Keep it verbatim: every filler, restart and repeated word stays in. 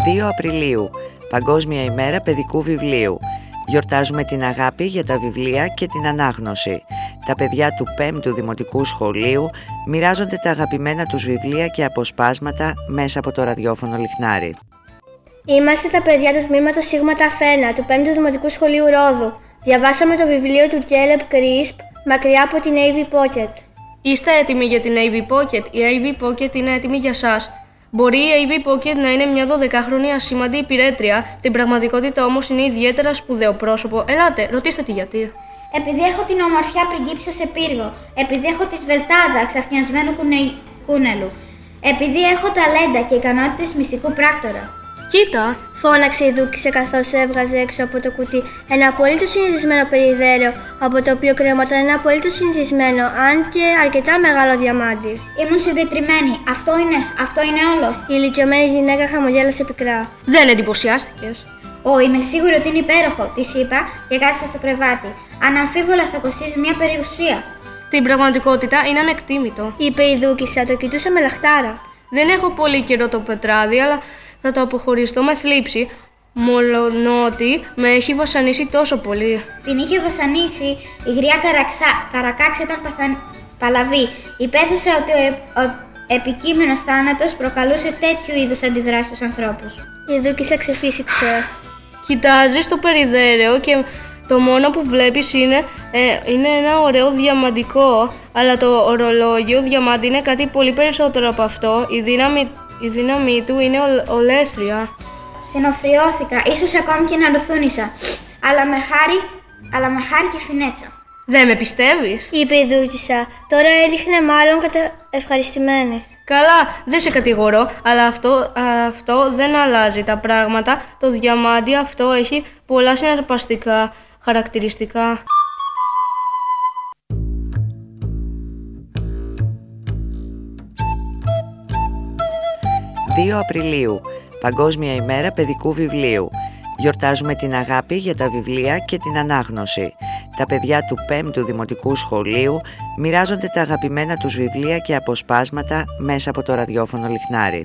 δύο Απριλίου, Παγκόσμια ημέρα παιδικού βιβλίου. Γιορτάζουμε την αγάπη για τα βιβλία και την ανάγνωση. Τα παιδιά του πέμπτου Δημοτικού Σχολείου μοιράζονται τα αγαπημένα τους βιβλία και αποσπάσματα μέσα από το ραδιόφωνο Λιχνάρι. Είμαστε τα παιδιά του τμήματος Σίγμα Ταφένα του πέμπτου Δημοτικού Σχολείου Ρόδου. Διαβάσαμε το βιβλίο του Caleb Crisp, Μακριά από την έι βι Pocket. Είστε έτοιμοι για την έι βι Pocket? Η έι βι Pocket είναι έτοιμη για σας. Μπορεί η έι βι Pocket να είναι μια δωδεκάχρονη ασήμαντη υπηρέτρια, στην πραγματικότητα όμως είναι ιδιαίτερα σπουδαίο πρόσωπο. Ελάτε, ρωτήστε τη γιατί. Επειδή έχω την ομορφιά πριγκίψα σε πύργο. Επειδή έχω τη σβελτάδα ξαφνιασμένου κουνε... κούνελου. Επειδή έχω ταλέντα και ικανότητες μυστικού πράκτορα. Κοίτα! Φώναξε η Δούκισσα καθώς έβγαζε έξω από το κουτί ένα απολύτως συνηθισμένο περιδέρεο, από το οποίο κρέμονταν ένα απολύτως συνηθισμένο, αν και αρκετά μεγάλο διαμάντι. Ήμουν συντετριμμένη. Αυτό είναι, αυτό είναι όλο. Η ηλικιωμένη γυναίκα χαμογέλασε πικρά. Δεν εντυπωσιάστηκες? Ω, είμαι σίγουρη ότι είναι υπέροχο, της είπα και κάθισε στο κρεβάτι. Αναμφίβολα θα κοστίσει μια περιουσία. Στην πραγματικότητα είναι ανεκτήμητο, είπε η Δούκισσα, το κοιτούσε με λαχτάρα. Δεν έχω πολύ καιρό το πετράδι, αλλά θα το αποχωριστώ με θλίψη, μολονότι με έχει βασανίσει τόσο πολύ. Την είχε βασανίσει η γριά καραξά, καρακάξ ήταν παθαν... παλαβή. Υπέθεσε ότι ο, ε, ο επικείμενος θάνατος προκαλούσε τέτοιου είδους αντιδράσεις στους ανθρώπους. Η Δούκισσα ξεφύσηξε. Κοιτάζεις το περιδέρεο και το μόνο που βλέπεις είναι, ε, είναι ένα ωραίο διαμαντικό, αλλά το ορολόγιο διαμάντι είναι κάτι πολύ περισσότερο από αυτό. Η δύναμη Η δύναμή του είναι ολέθρια. Συνοφριώθηκα, ίσως ακόμη και να λουθούνισα, αλλά με χάρη, αλλά με χάρη και φινέτσα. Δεν με πιστεύεις? είπε η Δούκισσα. Τώρα έδειχνε μάλλον κατα... ευχαριστημένη. Καλά, δεν σε κατηγορώ, αλλά αυτό, αυτό δεν αλλάζει τα πράγματα. Το διαμάντι αυτό έχει πολλά συναρπαστικά χαρακτηριστικά. δύο Απριλίου, Παγκόσμια ημέρα παιδικού βιβλίου. Γιορτάζουμε την αγάπη για τα βιβλία και την ανάγνωση. Τα παιδιά του πέμπτου Δημοτικού Σχολείου μοιράζονται τα αγαπημένα τους βιβλία και αποσπάσματα μέσα από το ραδιόφωνο Λιχνάρι.